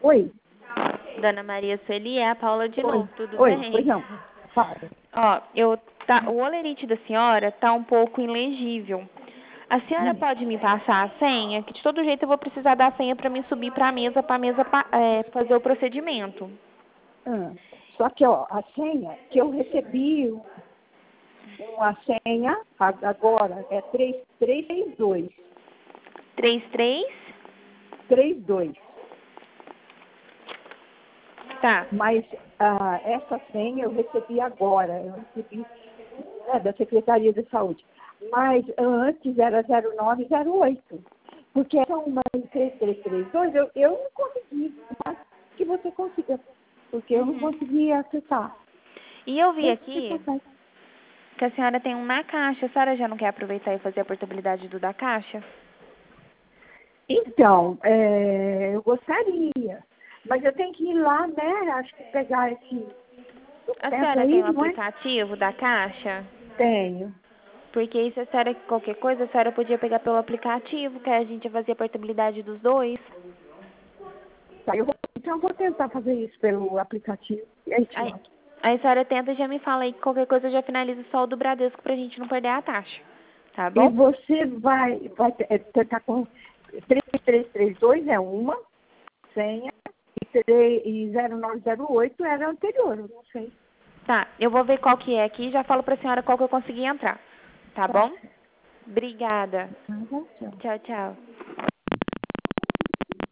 Oi. Dona Maria Sueli, é a Paula de Oi. novo, tudo Oi, bem? pois não. Fala. Ó, o olerite da senhora tá um pouco ilegível. A senhora pode me passar a senha? Que de todo jeito eu vou precisar da senha para me subir para a mesa, fazer o procedimento. Só que, ó, a senha que eu recebi, uma senha agora é 3332. 33? 32. Tá. Mas essa senha eu recebi agora. Eu recebi da Secretaria de Saúde. Mas antes era 0908. Porque essa uma em 3332 eu não consegui. Mas que você consiga. Porque eu não conseguia acessar. E eu vi Vê se você aqui consegue. que a senhora tem um na caixa. A senhora já não quer aproveitar e fazer a portabilidade do da caixa? Então, eu gostaria. Mas eu tenho que ir lá, né? Acho que pegar esse A documento senhora tem aí, um não é? aplicativo da caixa? Tenho. Porque aí se a senhora qualquer coisa, a senhora podia pegar pelo aplicativo, que a gente fazia a portabilidade dos dois. Tá, então eu vou tentar fazer isso pelo aplicativo. E aí te Aí, mando. aí a senhora tenta e já me fala aí que qualquer coisa eu já finaliza só o do Bradesco pra gente não perder a taxa. Tá E bom? você vai tentar com 3332 é uma senha e 0908 era anterior, eu não sei. Tá, eu vou ver qual que é aqui e já falo pra senhora qual que eu consegui entrar. Tá Tá bom? certo. Obrigada. Tá, tchau. Tchau, tchau.